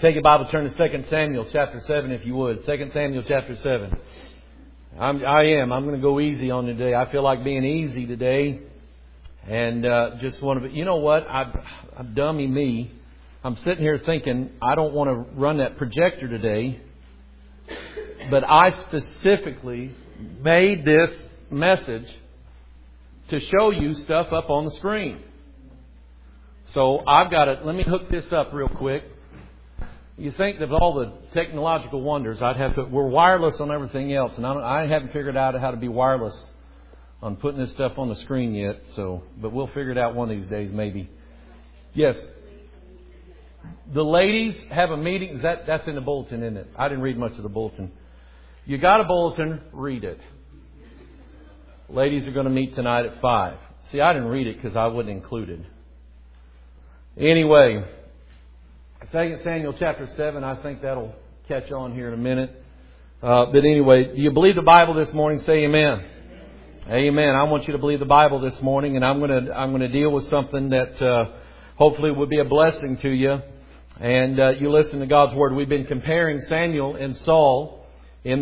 Take your Bible, turn to 2 Samuel chapter 7 if you would. 2 Samuel chapter 7. I'm going to go easy on today. I feel like being easy today. And just want to... You know what? I'm dummy me. I'm sitting here thinking I don't want to run that projector today. But I specifically made this message to show you stuff up on the screen. So I've got it. Let me hook this up real quick. You think that all the technological wonders, we're wireless on everything else, and I haven't figured out how to be wireless on putting this stuff on the screen yet. But we'll figure it out one of these days, maybe. Yes, the ladies have a meeting. That's in the bulletin, isn't it? I didn't read much of the bulletin. You got a bulletin? Read it. Ladies are going to meet tonight at 5. See, I didn't read it because I wasn't included. Anyway. 2 Samuel chapter 7, I think that'll catch on here in a minute. But anyway, do you believe the Bible this morning? Say amen. Amen. I want you to believe the Bible this morning, and I'm going to deal with something that hopefully will be a blessing to you. And you listen to God's Word. We've been comparing Solomon and Saul in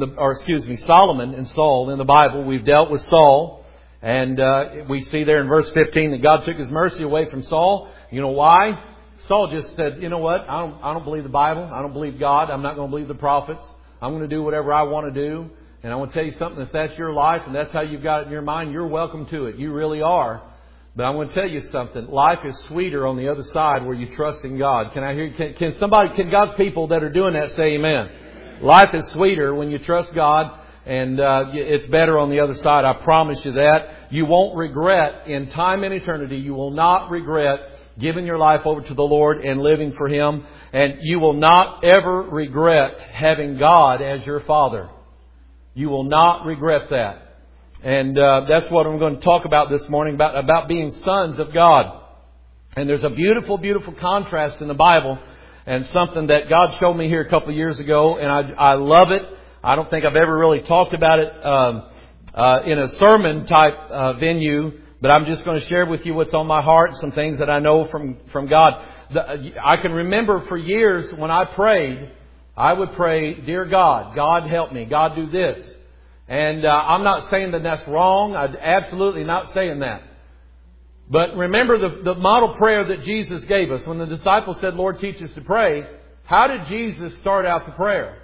the Bible. We've dealt with Saul, and we see there in verse 15 that God took His mercy away from Saul. You know why? Saul just said, you know what? I don't believe the Bible. I don't believe God. I'm not going to believe the prophets. I'm going to do whatever I want to do. And I want to tell you something. If that's your life and that's how you've got it in your mind, you're welcome to it. You really are. But I'm going to tell you something. Life is sweeter on the other side where you trust in God. Can God's people that are doing that say amen? Life is sweeter when you trust God. And it's better on the other side. I promise you that. You won't regret in time and eternity. You will not regret giving your life over to the Lord and living for Him. And you will not ever regret having God as your Father. You will not regret that. And that's what I'm going to talk about this morning, about being sons of God. And there's a beautiful, beautiful contrast in the Bible, and something that God showed me here a couple of years ago, and I love it. I don't think I've ever really talked about it in a sermon type venue. But I'm just going to share with you what's on my heart, some things that I know from God. I can remember for years when I prayed, I would pray, Dear God, God help me, God do this. And I'm not saying that that's wrong. I'm absolutely not saying that. But remember the model prayer that Jesus gave us. When the disciples said, Lord, teach us to pray, how did Jesus start out the prayer?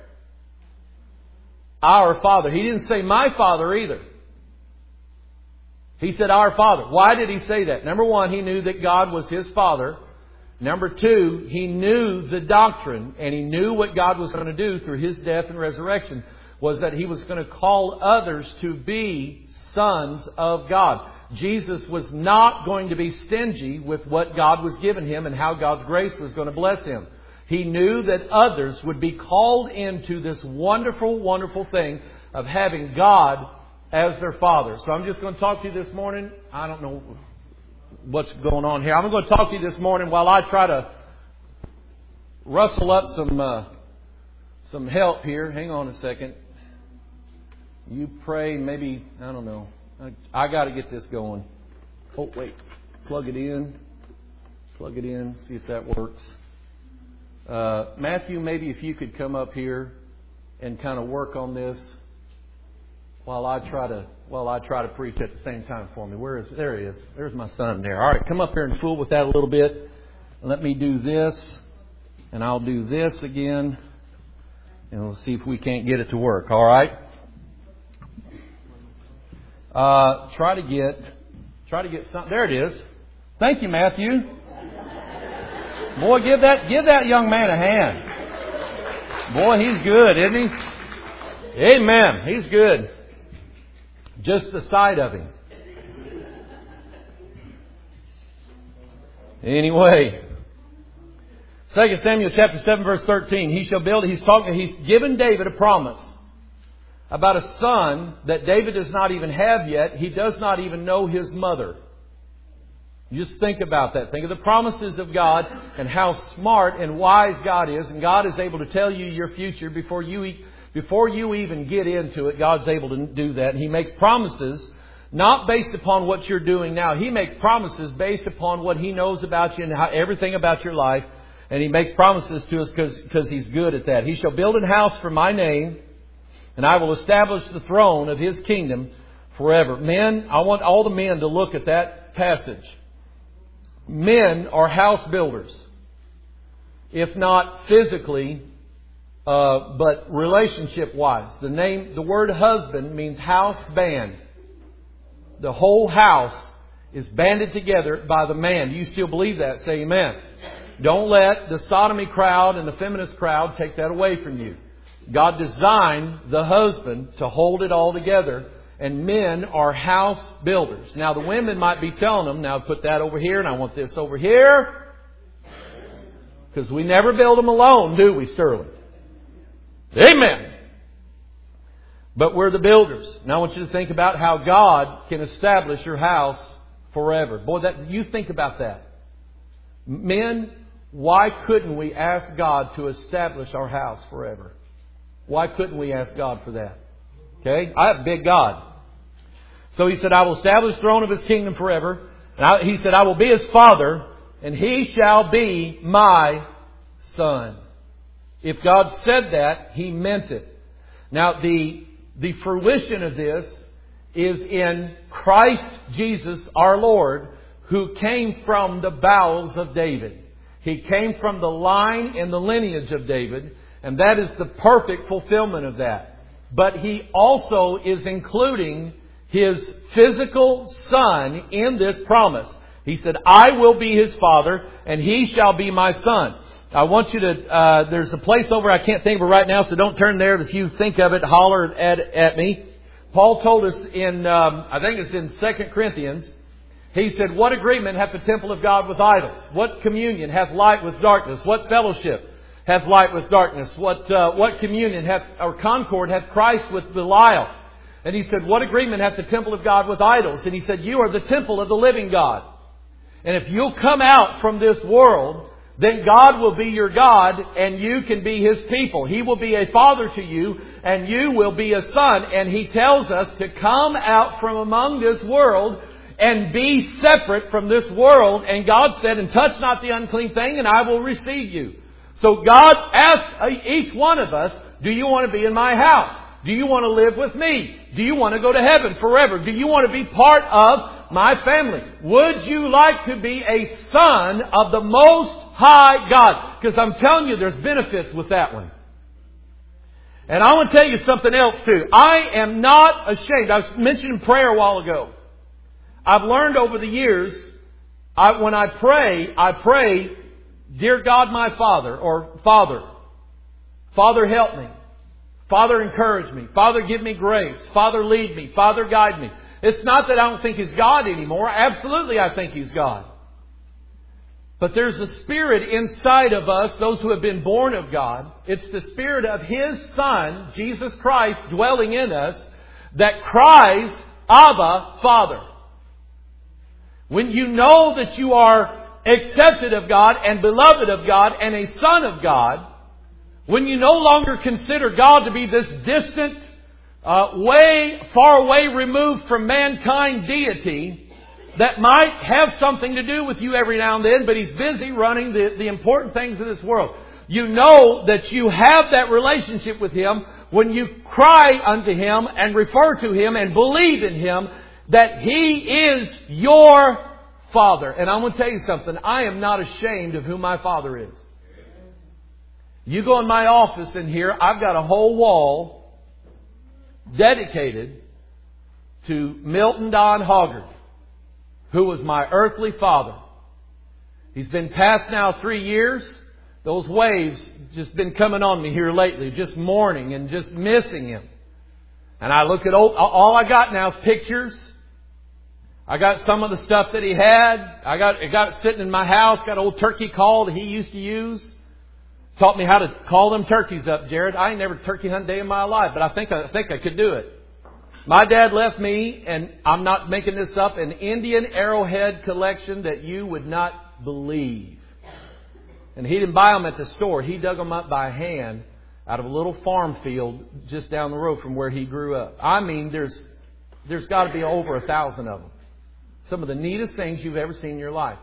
Our Father. He didn't say my Father either. He said, Our Father. Why did He say that? Number one, He knew that God was His Father. Number two, He knew the doctrine, and He knew what God was going to do through His death and resurrection, was that He was going to call others to be sons of God. Jesus was not going to be stingy with what God was giving Him and how God's grace was going to bless Him. He knew that others would be called into this wonderful, wonderful thing of having God as their Father. So I'm just going to talk to you this morning. I don't know what's going on here. I'm going to talk to you this morning while I try to rustle up some help here. Hang on a second. You pray, maybe, I don't know. I got to get this going. Oh, wait. Plug it in. See if that works. Matthew, maybe if you could come up here and kind of work on this while I try to preach at the same time for me. There he is. There's my son there. All right, come up here and fool with that a little bit. Let me do this, and I'll do this again, and we'll see if we can't get it to work. All right. Try to get something. There it is. Thank you, Matthew. Boy, give that young man a hand. Boy, he's good, isn't he? Amen. He's good. Just the sight of him. Anyway, 2 Samuel chapter 7 verse 13. He's given David a promise about a son that David does not even have yet. He does not even know his mother. Just think about that. Think of the promises of God and how smart and wise God is. And God is able to tell you your future before you even get into it. God's able to do that. And He makes promises not based upon what you're doing now. He makes promises based upon what He knows about you and everything about your life. And He makes promises to us because He's good at that. He shall build an house for My name, and I will establish the throne of His kingdom forever. Men, I want all the men to look at that passage. Men are house builders. If not physically, but relationship-wise. The word husband means house band. The whole house is banded together by the man. Do you still believe that? Say amen. Don't let the sodomy crowd and the feminist crowd take that away from you. God designed the husband to hold it all together. And men are house builders. Now the women might be telling them, now put that over here and I want this over here. Because we never build them alone, do we, Sterling? Amen. But we're the builders. Now I want you to think about how God can establish your house forever. Boy, you think about that. Men, why couldn't we ask God to establish our house forever? Why couldn't we ask God for that? Okay? I have a big God. So He said, I will establish the throne of His kingdom forever. And He said, I will be His father, and he shall be my son. If God said that, He meant it. Now, the fruition of this is in Christ Jesus our Lord, who came from the bowels of David. He came from the line and the lineage of David, and that is the perfect fulfillment of that. But He also is including His physical Son in this promise. He said, I will be His father, and he shall be my son. I want you to, there's a place over, I can't think of it right now, so don't turn there. If you think of it, holler at me. Paul told us in, I think it's in 2 Corinthians, he said, what agreement hath the temple of God with idols? What communion hath light with darkness? What fellowship hath light with darkness? What communion hath, or concord hath Christ with Belial? And he said, what agreement hath the temple of God with idols? And he said, you are the temple of the living God. And if you'll come out from this world, then God will be your God and you can be His people. He will be a father to you and you will be a son. And He tells us to come out from among this world and be separate from this world. And God said, and touch not the unclean thing and I will receive you. So God asked each one of us, do you want to be in my house? Do you want to live with me? Do you want to go to heaven forever? Do you want to be part of my family? Would you like to be a son of the Most High God? Because I'm telling you, there's benefits with that one. And I want to tell you something else too. I am not ashamed. I was mentioning prayer a while ago. I've learned over the years, when I pray, Dear God my Father, or Father help me. Father encourage me. Father give me grace. Father lead me. Father guide me. It's not that I don't think He's God anymore. Absolutely I think He's God. But there's a spirit inside of us, those who have been born of God. It's the Spirit of His Son, Jesus Christ, dwelling in us, that cries, Abba, Father. When you know that you are accepted of God and beloved of God and a son of God, when you no longer consider God to be this distant, far away removed from mankind deity that might have something to do with you every now and then, but He's busy running the important things of this world. You know that you have that relationship with Him when you cry unto Him and refer to Him and believe in Him that He is your Father. And I'm going to tell you something. I am not ashamed of who my Father is. You go in my office in here, I've got a whole wall dedicated to Milton Don Hoggard, who was my earthly father. He's been past now 3 years. Those waves just been coming on me here lately, just mourning and just missing him. And I look at all I got now is pictures. I got some of the stuff that he had. I got it sitting in my house. Got an old turkey call that he used to use. Taught me how to call them turkeys up, Jared. I ain't never turkey hunt day in my life, but I think I could do it. My dad left me, and I'm not making this up, an Indian arrowhead collection that you would not believe. And he didn't buy them at the store. He dug them up by hand out of a little farm field just down the road from where he grew up. I mean, there's got to be over 1,000 of them. Some of the neatest things you've ever seen in your life.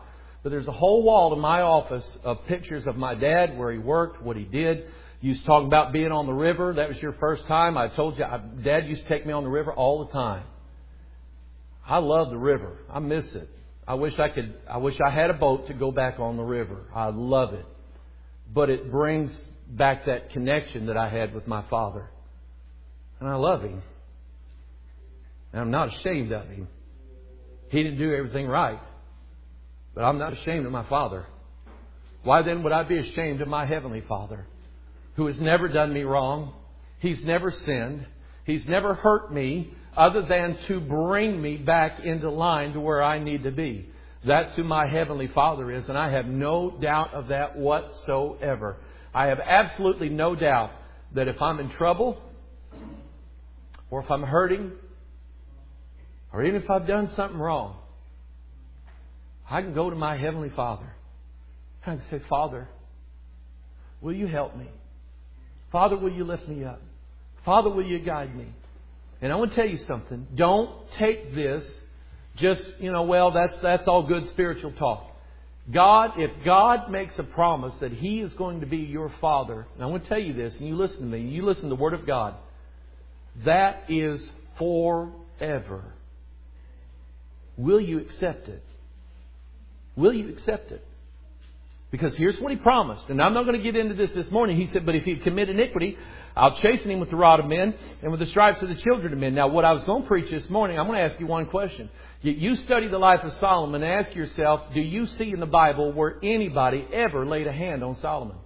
But there's a whole wall in my office of pictures of my dad, where he worked, what he did. You was talking about being on the river. That was your first time. I told you, Dad used to take me on the river all the time. I love the river. I miss it. I wish I had a boat to go back on the river. I love it. But it brings back that connection that I had with my father. And I love him. And I'm not ashamed of him. He didn't do everything right. But I'm not ashamed of my Father. Why then would I be ashamed of my Heavenly Father, who has never done me wrong? He's never sinned. He's never hurt me other than to bring me back into line to where I need to be. That's who my Heavenly Father is, and I have no doubt of that whatsoever. I have absolutely no doubt that if I'm in trouble, or if I'm hurting, or even if I've done something wrong, I can go to my Heavenly Father and I can say, Father, will you help me? Father, will you lift me up? Father, will you guide me? And I want to tell you something. Don't take this just, well, that's all good spiritual talk. If God makes a promise that He is going to be your Father, and I want to tell you this, and you listen to me, you listen to the Word of God, that is forever. Will you accept it? Will you accept it? Because here's what He promised. And I'm not going to get into this morning. He said, but if he commit iniquity, I'll chasten him with the rod of men and with the stripes of the children of men. Now, what I was going to preach this morning, I'm going to ask you one question. You study the life of Solomon and ask yourself, do you see in the Bible where anybody ever laid a hand on Solomon?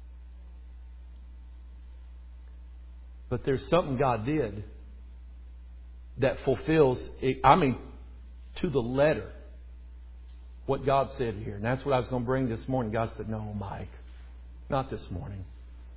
But there's something God did that fulfills, to the letter, what God said here. And that's what I was going to bring this morning. God said, no, Mike, not this morning.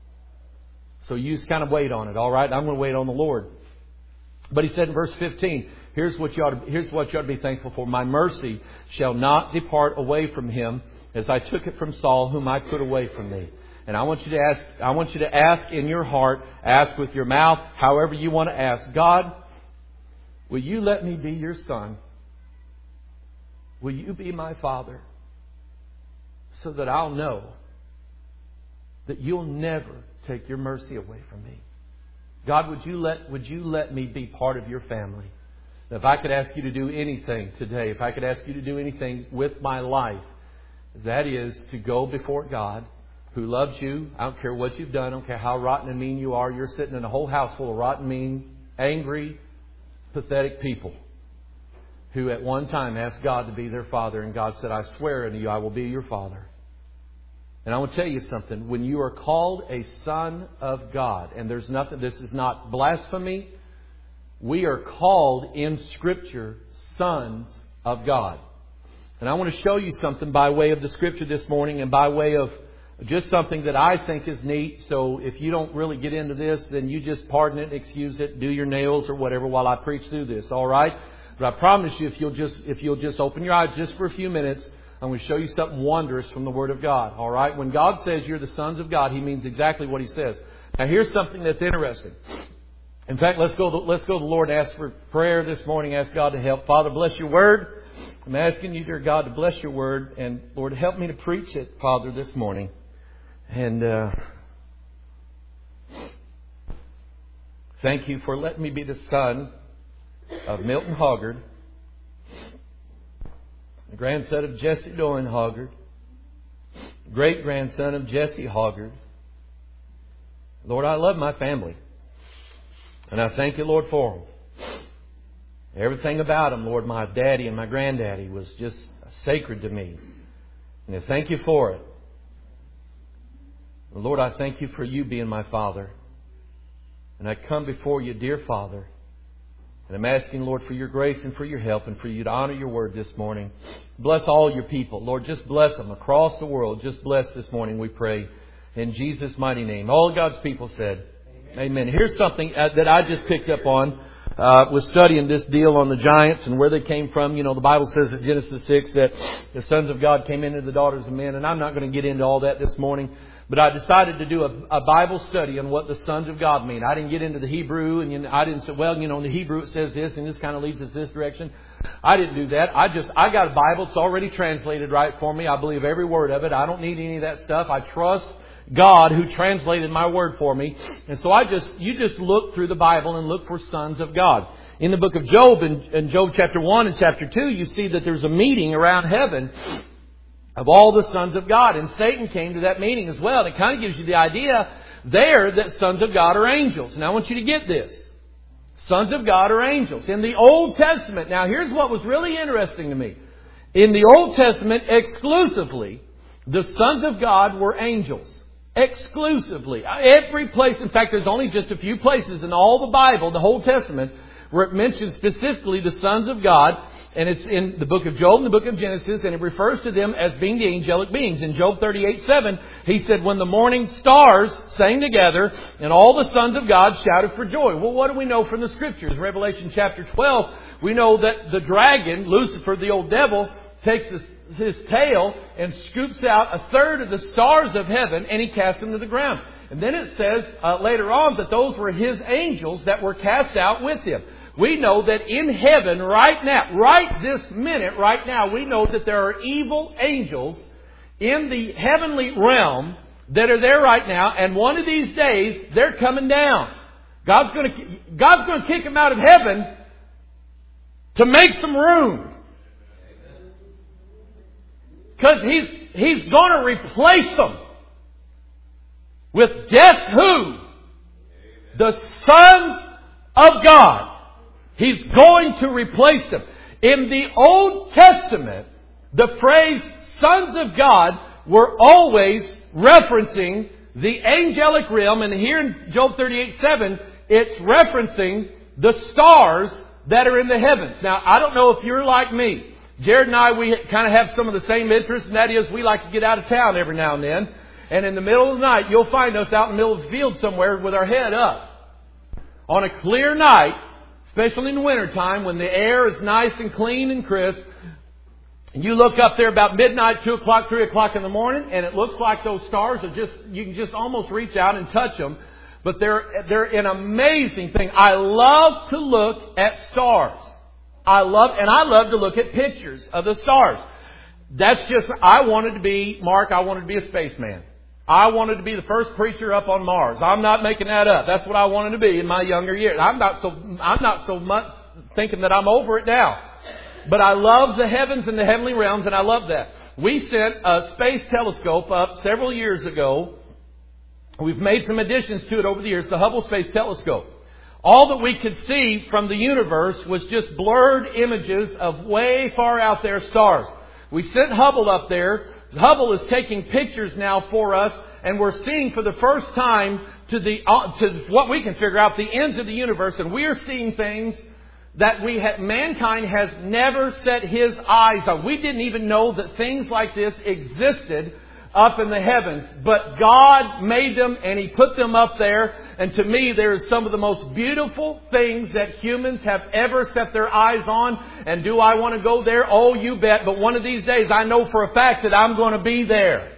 So you just kind of wait on it, all right? I'm going to wait on the Lord. But He said in verse 15, here's what you ought to be thankful for. My mercy shall not depart away from him, as I took it from Saul, whom I put away from thee. And I want you to ask in your heart, ask with your mouth, however you want to ask. God, will you let me be your son? Will you be my Father? So that I'll know that you'll never take your mercy away from me. God, would you let me be part of your family? If I could ask you to do anything today, if I could ask you to do anything with my life, that is to go before God, who loves you. I don't care what you've done. I don't care how rotten and mean you are. You're sitting in a whole house full of rotten, mean, angry, pathetic people who at one time asked God to be their Father. And God said, I swear unto you, I will be your Father. And I want to tell you something. When you are called a son of God, and there's nothing, this is not blasphemy. We are called in Scripture sons of God. And I want to show you something by way of the Scripture this morning and by way of just something that I think is neat. So if you don't really get into this, then you just pardon it, excuse it, do your nails or whatever while I preach through this. All right? But I promise you, if you'll just open your eyes just for a few minutes, I'm going to show you something wondrous from the Word of God. All right? When God says you're the sons of God, He means exactly what He says. Now here's something that's interesting. In fact, let's go to the Lord and ask for prayer this morning. Ask God to help. Father, bless your Word. I'm asking you, dear God, to bless your Word. And Lord, help me to preach it, Father, this morning. And thank you for letting me be the son of Milton Hoggard, the grandson of Jesse Doyne Hoggard, great-grandson of Jesse Hoggard. Lord, I love my family. And I thank you, Lord, for them. Everything about them, Lord, my daddy and my granddaddy was just sacred to me. And I thank you for it. Lord, I thank you for you being my Father. And I come before you, dear Father. And I'm asking, Lord, for your grace and for your help and for you to honor your word this morning. Bless all your people. Lord, just bless them across the world. Just bless this morning, we pray. In Jesus' mighty name. All God's people said, Amen. Here's something that I just picked up on. Was studying this deal on the giants and where they came from. You know, the Bible says in Genesis 6 that the sons of God came into the daughters of men. And I'm not going to get into all that this morning. But I decided to do a Bible study on what the sons of God mean. I didn't get into the Hebrew, and I didn't say, well, in the Hebrew it says this, and this kind of leads us this direction. I didn't do that. I got a Bible. It's already translated right for me. I believe every word of it. I don't need any of that stuff. I trust God who translated my word for me. And so you just look through the Bible and look for sons of God. In the book of Job, in Job chapter 1 and chapter 2, you see that there's a meeting around heaven of all the sons of God. And Satan came to that meeting as well. And it kind of gives you the idea there that sons of God are angels. And I want you to get this. Sons of God are angels. In the Old Testament, now here's what was really interesting to me. In the Old Testament, exclusively, the sons of God were angels. Exclusively. Every place, in fact, there's only just a few places in all the Bible, the whole Testament, where it mentions specifically the sons of God. And it's in the book of Job and the book of Genesis, and it refers to them as being the angelic beings. In Job 38:7, he said, when the morning stars sang together and all the sons of God shouted for joy. Well, what do we know from the Scriptures? Revelation chapter 12, we know that the dragon, Lucifer, the old devil, takes his tail and scoops out a third of the stars of heaven, and he casts them to the ground. And then it says later on that those were his angels that were cast out with him. We know that in heaven right now, right this minute, right now, we know that there are evil angels in the heavenly realm that are there right now. And one of these days, they're coming down. God's going to kick them out of heaven to make some room. Because He's going to replace them with guess who? The sons of God. He's going to replace them. In the Old Testament, the phrase sons of God were always referencing the angelic realm. And here in Job 38:7, it's referencing the stars that are in the heavens. Now, I don't know if you're like me. Jared and I, we kind of have some of the same interests, and that is we like to get out of town every now and then. And in the middle of the night, you'll find us out in the middle of the field somewhere with our head up. On a clear night, especially in the wintertime, when the air is nice and clean and crisp, and you look up there about midnight, 2 o'clock, 3 o'clock in the morning, and it looks like those stars are you can just almost reach out and touch them. But they're an amazing thing. I love to look at stars. I love to look at pictures of the stars. I wanted to be a spaceman. I wanted to be the first preacher up on Mars. I'm not making that up. That's what I wanted to be in my younger years. I'm not so much thinking that I'm over it now. But I love the heavens and the heavenly realms, and I love that. We sent a space telescope up several years ago. We've made some additions to it over the years, the Hubble Space Telescope. All that we could see from the universe was just blurred images of way far out there stars. We sent Hubble up there. Hubble is taking pictures now for us, and we're seeing for the first time to what we can figure out, the ends of the universe, and we are seeing things that mankind has never set his eyes on. We didn't even know that things like this existed up in the heavens, but God made them and He put them up there. And to me, there is some of the most beautiful things that humans have ever set their eyes on. And do I want to go there? Oh, you bet. But one of these days, I know for a fact that I'm going to be there.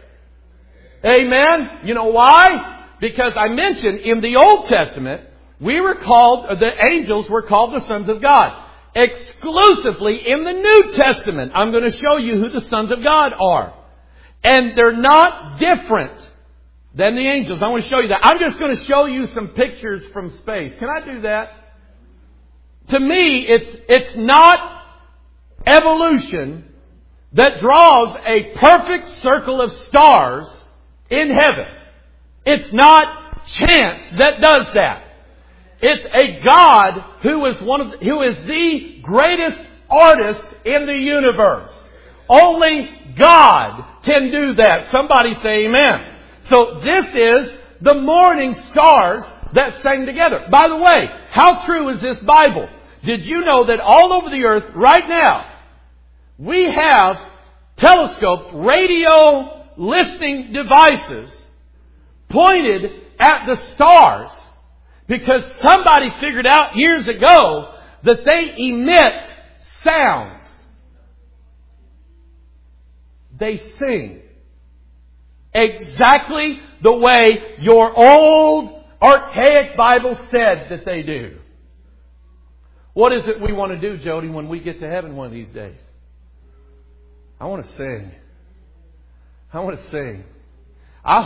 Amen? You know why? Because I mentioned in the Old Testament, the angels were called the sons of God. Exclusively in the New Testament, I'm going to show you who the sons of God are. And they're not different than the angels. I want to show you that. I'm just going to show you some pictures from space. Can I do that? To me, it's not evolution that draws a perfect circle of stars in heaven. It's not chance that does that. It's a God who is the greatest artist in the universe. Only God can do that. Somebody say amen. So this is the morning stars that sang together. By the way, how true is this Bible? Did you know that all over the earth right now, we have telescopes, radio listening devices pointed at the stars because somebody figured out years ago that they emit sounds. They sing. Exactly the way your old, archaic Bible said that they do. What is it we want to do, Jody, when we get to heaven one of these days? I want to sing. I want to sing. I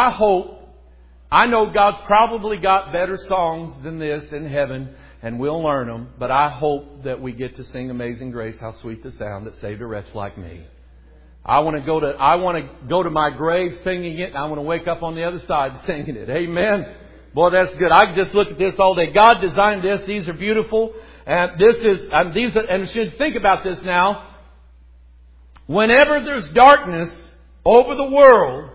know God's probably got better songs than this in heaven, and we'll learn them, but I hope that we get to sing Amazing Grace, how sweet the sound that saved a wretch like me. I want to go to my grave singing it, and I want to wake up on the other side singing it. Amen. Boy, that's good. I can just look at this all day. God designed this. These are beautiful. And and you think about this now. Whenever there's darkness over the world,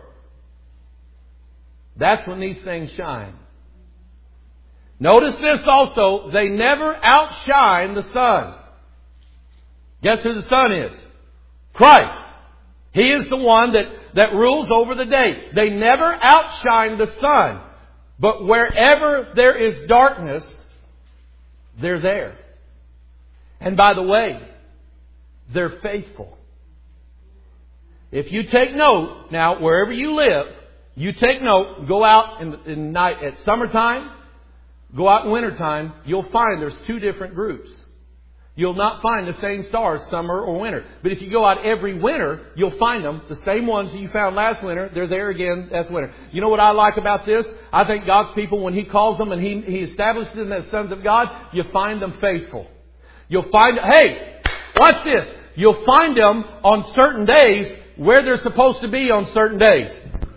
that's when these things shine. Notice this also. They never outshine the sun. Guess who the sun is? Christ. He is the one that rules over the day. They never outshine the sun. But wherever there is darkness, they're there. And by the way, they're faithful. If you take note, now wherever you live, you take note, go out in night at summertime, go out in wintertime, you'll find there's two different groups. You'll not find the same stars summer or winter. But if you go out every winter, you'll find them. The same ones that you found last winter, they're there again this winter. You know what I like about this? I think God's people, when He calls them and He establishes them as sons of God, you find them faithful. You'll find, hey, watch this. You'll find them on certain days where they're supposed to be on certain days.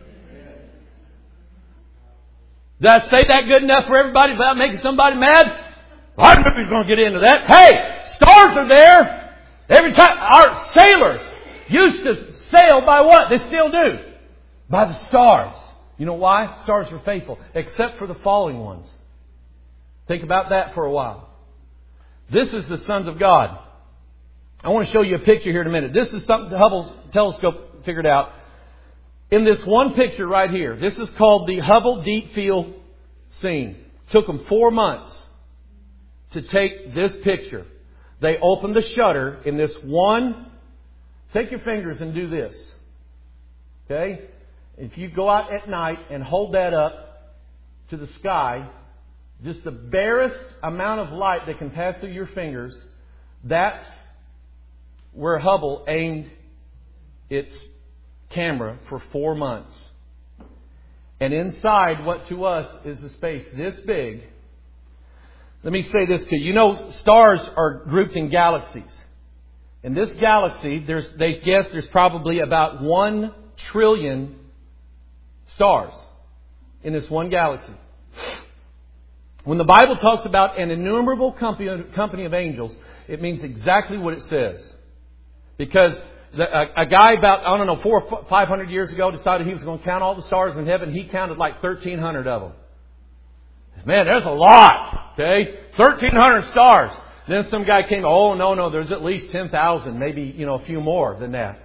Did I say that good enough for everybody without making somebody mad? I knew he was going to get into that. Hey, stars are there. Every time our sailors used to sail by what? They still do. By the stars. You know why? Stars are faithful. Except for the falling ones. Think about that for a while. This is the sons of God. I want to show you a picture here in a minute. This is something the Hubble telescope figured out. In this one picture right here, this is called the Hubble Deep Field Scene. It took them 4 months to take this picture. They opened the shutter in this one. Take your fingers and do this. Okay? If you go out at night and hold that up to the sky, just the barest amount of light that can pass through your fingers, that's where Hubble aimed its camera for 4 months. And inside what to us is a space this big. Let me say this to you. You know, stars are grouped in galaxies. In this galaxy, they guess there's probably about 1 trillion stars in this one galaxy. When the Bible talks about an innumerable company of angels, it means exactly what it says. Because a guy about, 400 or 500 years ago decided he was going to count all the stars in heaven. He counted like 1,300 of them. Man, there's a lot. Okay? 1,300 stars. Then some guy came, no, there's at least 10,000, maybe, a few more than that.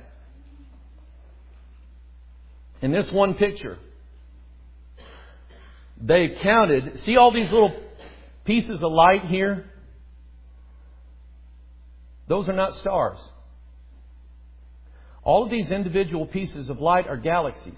In this one picture, they counted, see all these little pieces of light here? Those are not stars. All of these individual pieces of light are galaxies.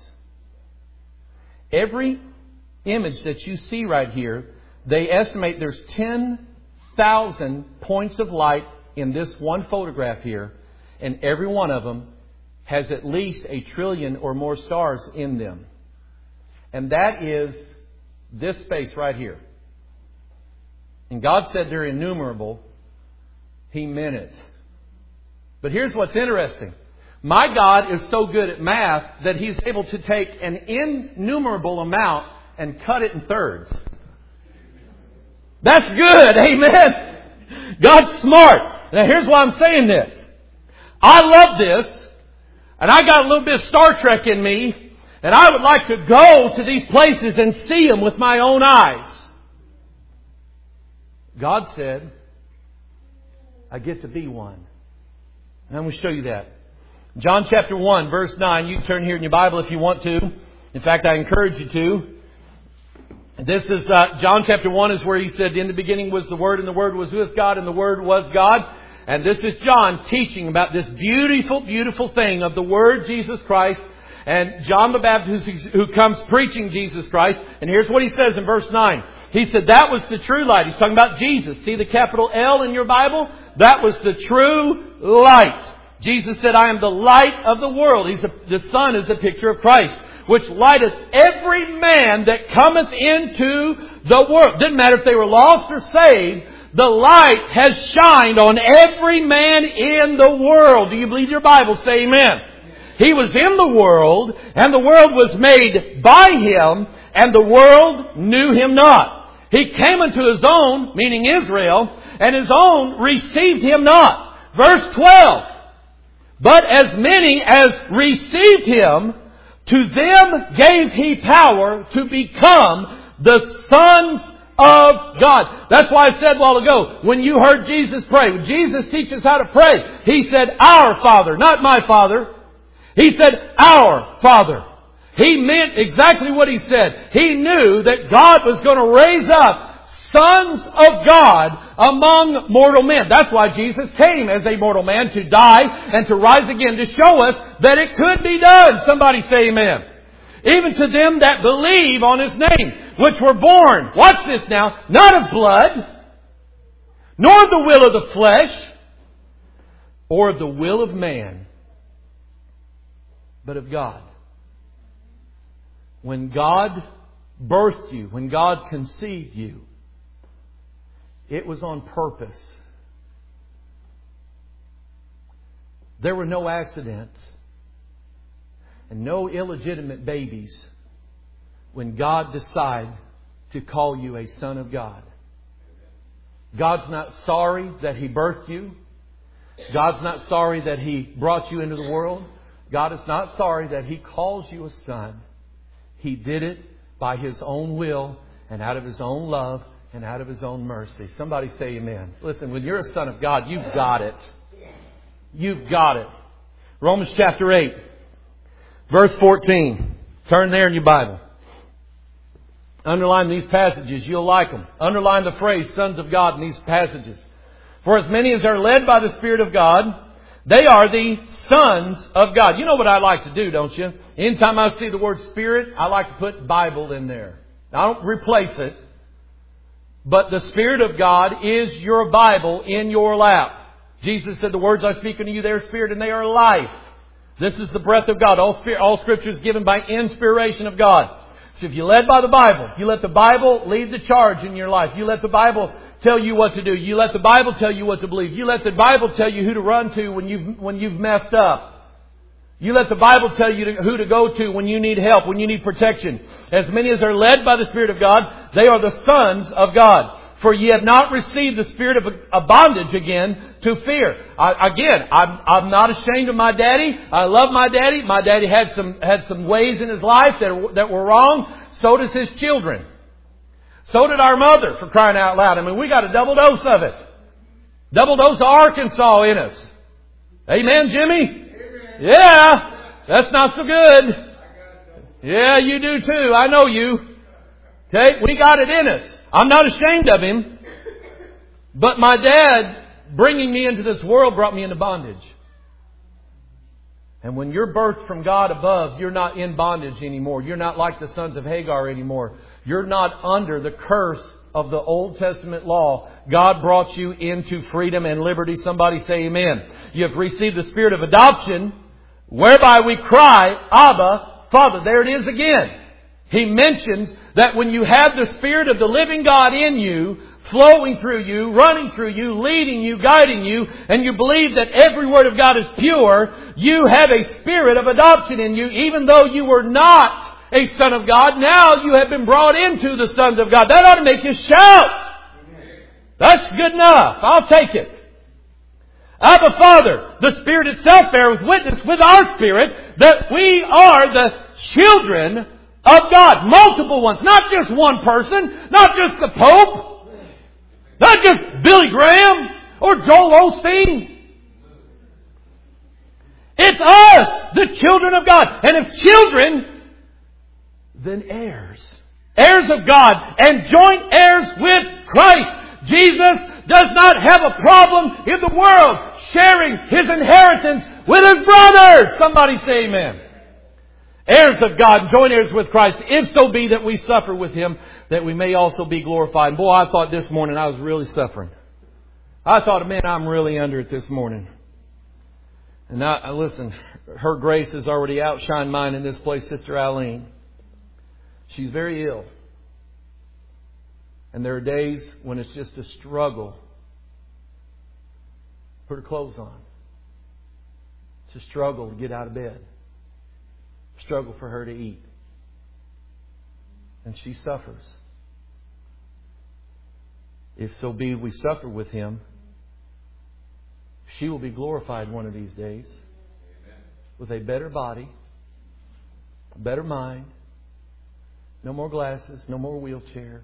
Every image that you see right here, they estimate there's 10,000 points of light in this one photograph here, and every one of them has at least 1 trillion or more stars in them. And that is this space right here. And God said they're innumerable. He meant it. But here's what's interesting. My God is so good at math that He's able to take an innumerable amount and cut it in thirds. That's good. Amen. God's smart. Now here's why I'm saying this. I love this. And I got a little bit of Star Trek in me. And I would like to go to these places and see them with my own eyes. God said, I get to be one. And I'm going to show you that. John chapter 1, verse 9. You can turn here in your Bible if you want to. In fact, I encourage you to. This is John chapter 1 is where He said, in the beginning was the Word, and the Word was with God, and the Word was God. And this is John teaching about this beautiful, beautiful thing of the Word, Jesus Christ. and John the Baptist who comes preaching Jesus Christ. And here's what he says in verse 9. He said that was the true light. He's talking about Jesus. See the capital L in your Bible? That was the true light. Jesus said, I am the light of the world. The sun is a picture of Christ, which lighteth every man that cometh into the world. Didn't matter if they were lost or saved. The light has shined on every man in the world. Do you believe your Bible? Say amen. He was in the world, and the world was made by Him, and the world knew Him not. He came unto His own, meaning Israel, and His own received Him not. Verse 12. But as many as received Him, to them gave He power to become the sons of God. That's why I said a while ago, when you heard Jesus pray, when Jesus teaches how to pray, He said, Our Father, not my Father. He said, Our Father. He meant exactly what He said. He knew that God was going to raise up sons of God among mortal men. That's why Jesus came as a mortal man, to die and to rise again, to show us that it could be done. Somebody say amen. Even to them that believe on His name, which were born, watch this now, not of blood, nor of the will of the flesh, or of the will of man, but of God. When God birthed you, when God conceived you, it was on purpose. There were no accidents and no illegitimate babies when God decided to call you a son of God. God's not sorry that He birthed you. God's not sorry that He brought you into the world. God is not sorry that He calls you a son. He did it by His own will and out of His own love and out of His own mercy. Somebody say amen. Listen, when you're a son of God, you've got it. You've got it. Romans chapter 8, verse 14. Turn there in your Bible. Underline these passages. You'll like them. Underline the phrase sons of God in these passages. For as many as are led by the Spirit of God, they are the sons of God. You know what I like to do, don't you? Anytime I see the word Spirit, I like to put Bible in there. I don't replace it. But the Spirit of God is your Bible in your lap. Jesus said, the words I speak unto you, they are Spirit and they are life. This is the breath of God. All Scripture is given by inspiration of God. So if you're led by the Bible, you let the Bible lead the charge in your life. You let the Bible tell you what to do. You let the Bible tell you what to believe. You let the Bible tell you who to run to when you've messed up. You let the Bible tell you who to go to when you need help, when you need protection. As many as are led by the Spirit of God, they are the sons of God. For ye have not received the spirit of bondage again to fear. I'm not ashamed of my daddy. I love my daddy. My daddy had some ways in his life that were wrong. So does his children. So did our mother, for crying out loud. I mean, we got a double dose of it. Double dose of Arkansas in us. Amen, Jimmy? Yeah, that's not so good. Yeah, you do too. I know you. Okay, we got it in us. I'm not ashamed of him. But my dad, bringing me into this world, brought me into bondage. And when you're birthed from God above, you're not in bondage anymore. You're not like the sons of Hagar anymore. You're not under the curse of the Old Testament law. God brought you into freedom and liberty. Somebody say amen. You have received the spirit of adoption, whereby we cry, Abba, Father. There it is again. He mentions that when you have the Spirit of the living God in you, flowing through you, running through you, leading you, guiding you, and you believe that every word of God is pure, you have a spirit of adoption in you, even though you were not a son of God. Now you have been brought into the sons of God. That ought to make you shout. That's good enough. I'll take it. Abba, Father, the Spirit itself bears witness with our spirit that we are the children of God. Multiple ones. Not just one person. Not just the Pope. Not just Billy Graham or Joel Osteen. It's us, the children of God. And if children, then heirs. Heirs of God and joint heirs with Christ. Jesus does not have a problem in the world sharing His inheritance with His brothers. Somebody say amen. heirs of God, and joint heirs with Christ, if so be that we suffer with Him, that we may also be glorified. And boy, I thought this morning I was really suffering. I thought, man, I'm really under it this morning. And listen, her grace has already outshined mine in this place, Sister Eileen. She's very ill. And there are days when it's just a struggle. Put her clothes on. It's a struggle to get out of bed. A struggle for her to eat. And she suffers. If so be we suffer with Him, she will be glorified one of these days. Amen. With a better body, a better mind, no more glasses, no more wheelchair.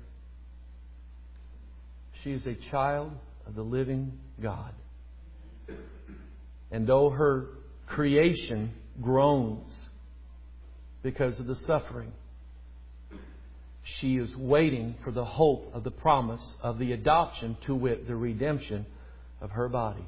She is a child of the living God. And though her creation groans because of the suffering, she is waiting for the hope of the promise of the adoption, to wit, the redemption of her body.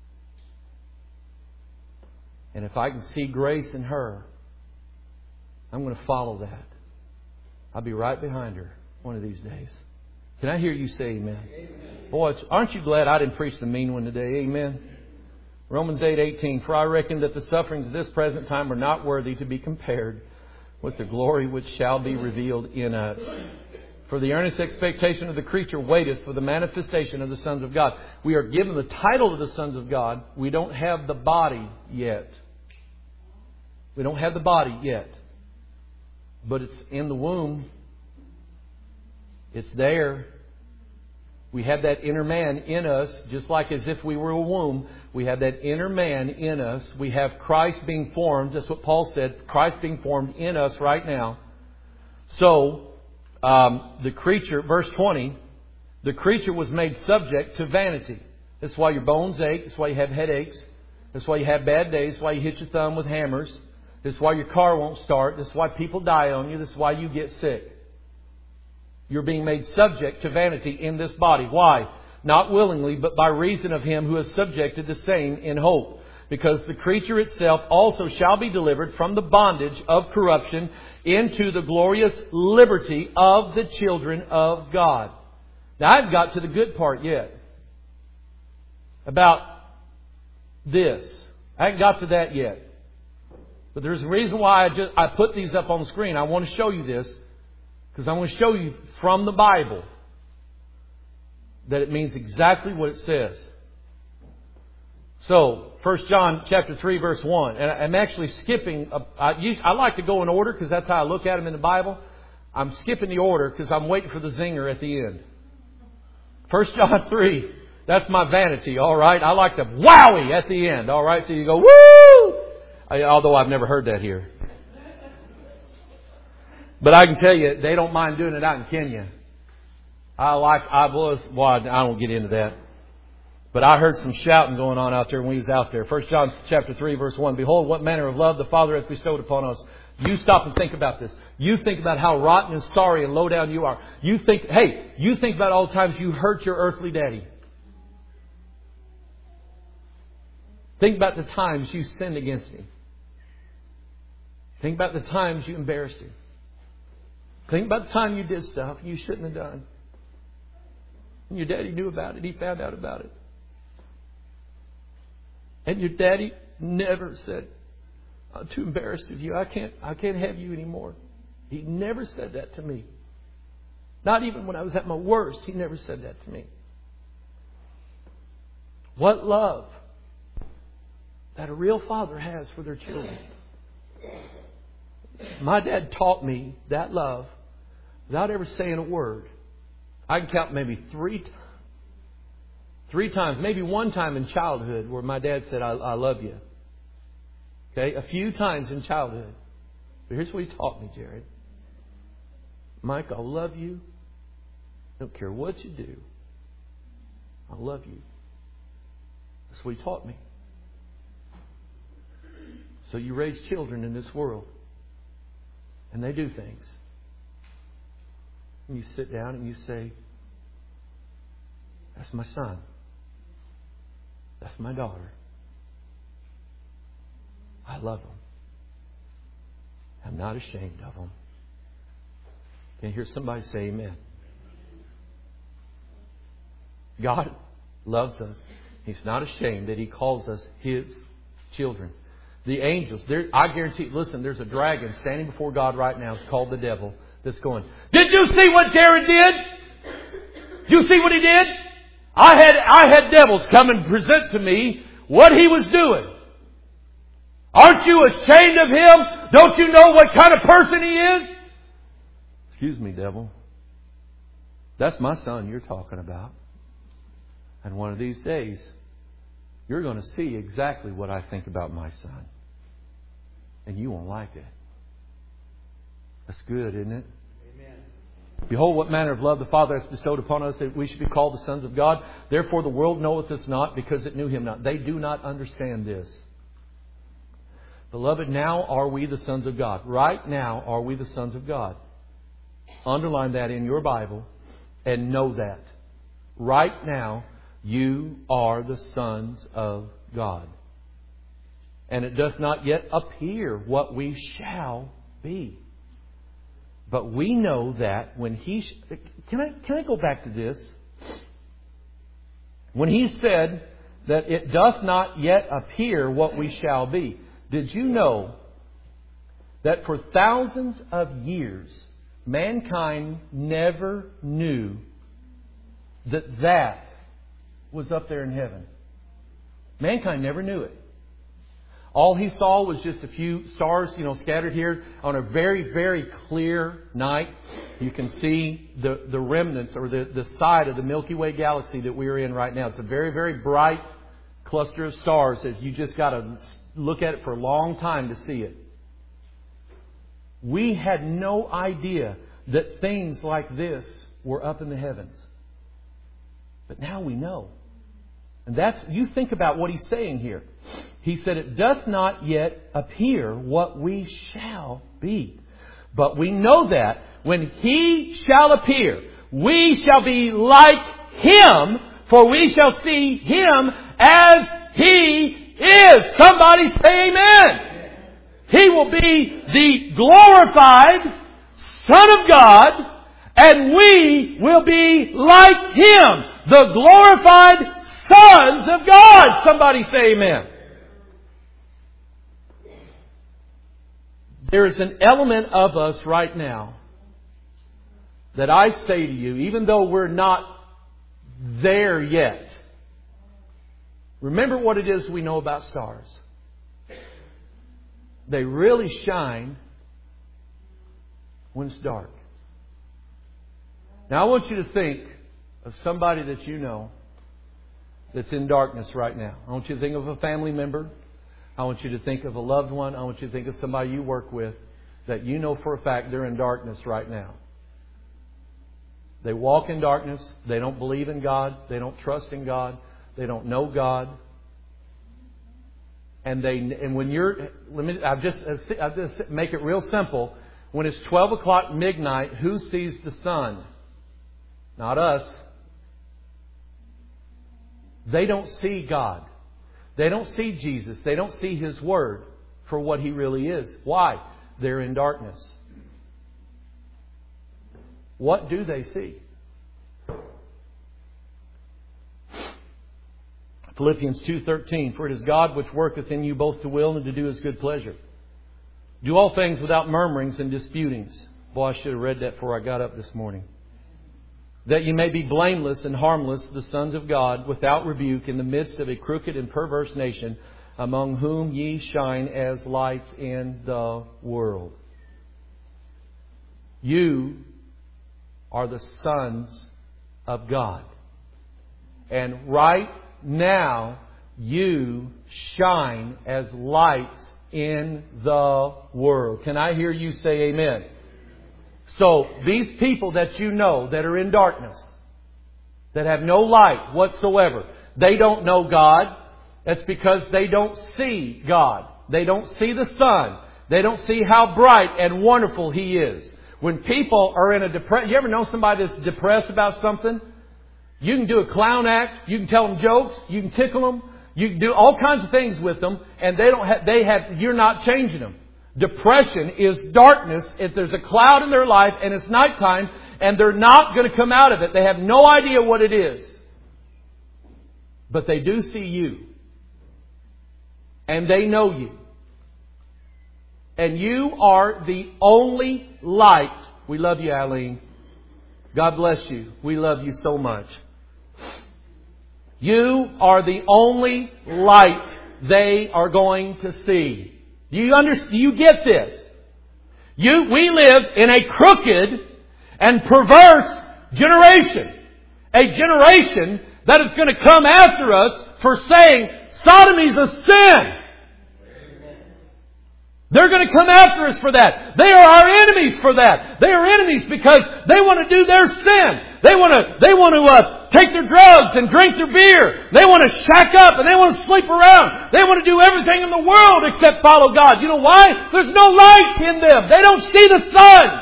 And if I can see grace in her, I'm going to follow that. I'll be right behind her one of these days. Can I hear you say amen? Amen. Boy, aren't you glad I didn't preach the mean one today? Amen. Romans 8:18. For I reckon that the sufferings of this present time are not worthy to be compared with the glory which shall be revealed in us. For the earnest expectation of the creature waiteth for the manifestation of the sons of God. We are given the title of the sons of God. We don't have the body yet. We don't have the body yet. But it's in the womb. It's there. We have that inner man in us, just like as if we were a womb. We have that inner man in us. We have Christ being formed. That's what Paul said. Christ being formed in us right now. So, the creature, verse 20, the creature was made subject to vanity. That's why your bones ache. That's why you have headaches. That's why you have bad days. That's why you hit your thumb with hammers. That's why your car won't start. That's why people die on you. That's why you get sick. You're being made subject to vanity in this body. Why? Not willingly, but by reason of Him who has subjected the same in hope. Because the creature itself also shall be delivered from the bondage of corruption into the glorious liberty of the children of God. Now, I've got to the good part yet. About this. I haven't got to that yet. But there's a reason why I put these up on the screen. I want to show you this. Because I'm going to show you from the Bible that it means exactly what it says. So, 1 John chapter 3 verse 1. And I'm actually skipping. I like to go in order because that's how I look at them in the Bible. I'm skipping the order because I'm waiting for the zinger at the end. 1 John 3. That's my vanity, all right? I like to wowie at the end, all right? So you go, woo! Although I've never heard that here. But I can tell you, they don't mind doing it out in Kenya. I won't get into that. But I heard some shouting going on out there when we was out there. 1 John chapter 3 verse 1. Behold, what manner of love the Father hath bestowed upon us. You stop and think about this. You think about how rotten and sorry and low down you are. You think about all the times you hurt your earthly daddy. Think about the times you sinned against Him. Think about the times you embarrassed Him. Think about the time you did stuff you shouldn't have done. And your daddy knew about it. He found out about it. And your daddy never said, I'm too embarrassed of you. I can't have you anymore. He never said that to me. Not even when I was at my worst. He never said that to me. What love that a real father has for their children. My dad taught me that love without ever saying a word. I can count maybe three times, maybe one time in childhood where my dad said, I love you. Okay, a few times in childhood. But here's what he taught me, Jared. Mike, I love you. I don't care what you do. I love you. That's what he taught me. So you raise children in this world. And they do things. And you sit down and you say, that's my son. That's my daughter. I love them. I'm not ashamed of them. Can you hear somebody say amen? God loves us. He's not ashamed that He calls us His children. The angels, I guarantee, listen, there's a dragon standing before God right now. It's called the devil. That's going, did you see what Jared did? Did you see what he did? I had devils come and present to me what he was doing. Aren't you ashamed of him? Don't you know what kind of person he is? Excuse me, devil. That's my son you're talking about. And one of these days, you're going to see exactly what I think about my son. And you won't like it. That's good, isn't it? Amen. Behold, what manner of love the Father hath bestowed upon us, that we should be called the sons of God. Therefore the world knoweth us not, because it knew Him not. They do not understand this. Beloved, now are we the sons of God. Right now are we the sons of God. Underline that in your Bible and know that. Right now, you are the sons of God. And it doth not yet appear what we shall be. But we know that when He... Can I go back to this? When He said that it doth not yet appear what we shall be. Did you know that for thousands of years, mankind never knew that was up there in heaven? Mankind never knew it. All he saw was just a few stars, scattered here on a very, very clear night. You can see the remnants or the side of the Milky Way galaxy that we are in right now. It's a very, very bright cluster of stars that you just got to look at it for a long time to see it. We had no idea that things like this were up in the heavens. But now we know. And you think about what He's saying here. He said, it doth not yet appear what we shall be. But we know that when He shall appear, we shall be like Him, for we shall see Him as He is. Somebody say amen. He will be the glorified Son of God, and we will be like Him, the glorified sons of God. Somebody say amen. There is an element of us right now that I say to you, even though we're not there yet, remember what it is we know about stars. They really shine when it's dark. Now I want you to think of somebody that you know that's in darkness right now. I want you to think of a family member. I want you to think of a loved one. I want you to think of somebody you work with that you know for a fact they're in darkness right now. They walk in darkness. They don't believe in God. They don't trust in God. They don't know God. And when I'll just make it real simple. When it's 12 o'clock midnight, who sees the sun? Not us. They don't see God. They don't see Jesus. They don't see His Word for what He really is. Why? They're in darkness. What do they see? Philippians 2:13, for it is God which worketh in you both to will and to do His good pleasure. Do all things without murmurings and disputings. Boy, I should have read that before I got up this morning. That ye may be blameless and harmless, the sons of God, without rebuke, in the midst of a crooked and perverse nation, among whom ye shine as lights in the world. You are the sons of God. And right now, you shine as lights in the world. Can I hear you say amen? So these people that you know that are in darkness, that have no light whatsoever, they don't know God. That's because they don't see God. They don't see the sun. They don't see how bright and wonderful He is. When people are in a depression, you ever know somebody that's depressed about something? You can do a clown act. You can tell them jokes. You can tickle them. You can do all kinds of things with them, and you're not changing them. Depression is darkness. If there's a cloud in their life and it's nighttime and they're not going to come out of it. They have no idea what it is. But they do see you. And they know you. And you are the only light. We love you, Eileen. God bless you. We love you so much. You are the only light they are going to see. Do you get this? We live in a crooked and perverse generation. A generation that is going to come after us for saying sodomy's a sin. They're going to come after us for that. They are our enemies for that. They are enemies because they want to do their sin. They want to take their drugs and drink their beer. They want to shack up and they want to sleep around. They want to do everything in the world except follow God. You know why? There's no light in them. They don't see the sun.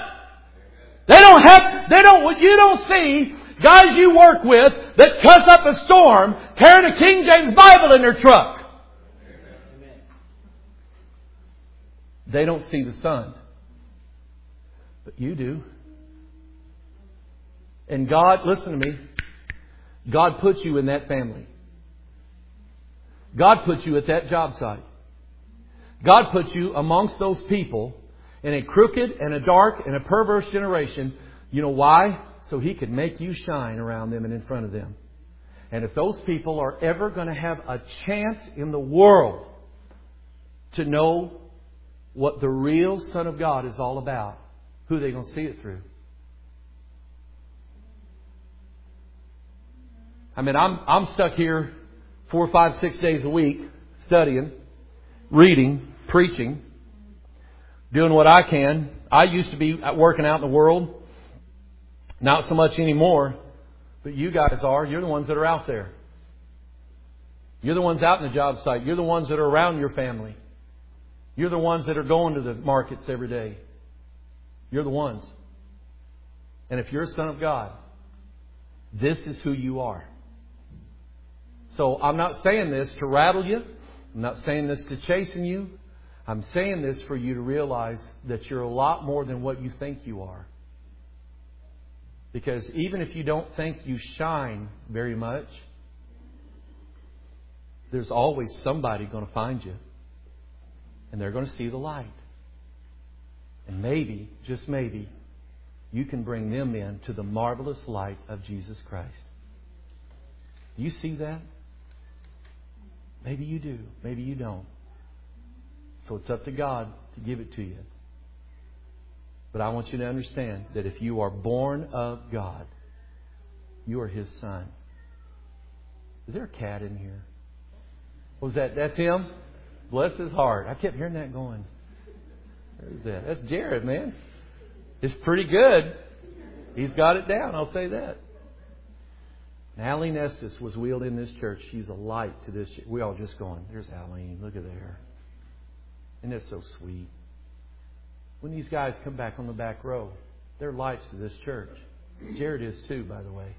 You don't see guys you work with that cuss up a storm carrying a King James Bible in their truck. They don't see the sun. But you do. And God, listen to me, God put you in that family. God put you at that job site. God put you amongst those people in a crooked and a dark and a perverse generation. You know why? So He could make you shine around them and in front of them. And if those people are ever going to have a chance in the world to know what the real Son of God is all about, who are they going to see it through? I mean, I'm stuck here 4, 5, 6 days a week studying, reading, preaching, doing what I can. I used to be working out in the world. Not so much anymore. But you guys are. You're the ones that are out there. You're the ones out in the job site. You're the ones that are around your family. You're the ones that are going to the markets every day. You're the ones. And if you're a son of God, this is who you are. So I'm not saying this to rattle you. I'm not saying this to chasten you. I'm saying this for you to realize that you're a lot more than what you think you are. Because even if you don't think you shine very much, there's always somebody going to find you. And they're going to see the light. And maybe, just maybe, you can bring them in to the marvelous light of Jesus Christ. Do you see that? Maybe you do. Maybe you don't. So it's up to God to give it to you. But I want you to understand that if you are born of God, you are His son. Is there a cat in here? What was that? That's him? Bless his heart. I kept hearing that going. Where's that? That's Jared, man. It's pretty good. He's got it down, I'll say that. Aline Estes was wheeled in this church. She's a light to this. We all just going, there's Aline. Look at there. Isn't that so sweet? When these guys come back on the back row, they're lights to this church. Jared is too, by the way.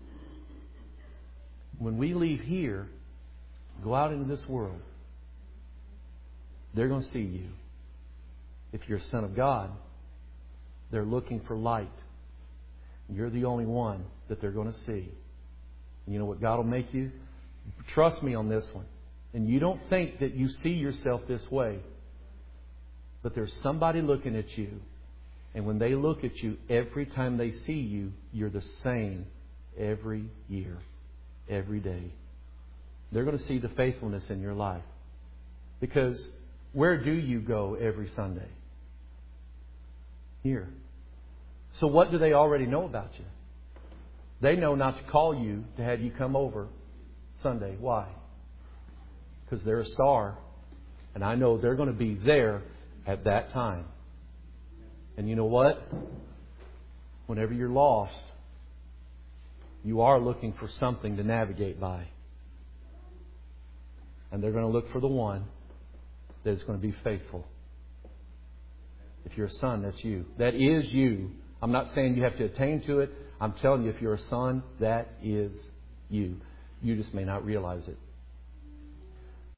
When we leave here, go out into this world, they're going to see you. If you're a son of God, they're looking for light. You're the only one that they're going to see. And you know what God will make you? Trust me on this one. And you don't think that you see yourself this way. But there's somebody looking at you. And when they look at you, every time they see you, you're the same every year, every day. They're going to see the faithfulness in your life. Because where do you go every Sunday? Here. So what do they already know about you? They know not to call you to have you come over Sunday. Why? Because they're a star. And I know they're going to be there at that time. And you know what? Whenever you're lost, you are looking for something to navigate by. And they're going to look for the one that is going to be faithful. If you're a son, that's you. That is you. I'm not saying you have to attain to it. I'm telling you, if you're a son, that is you. You just may not realize it.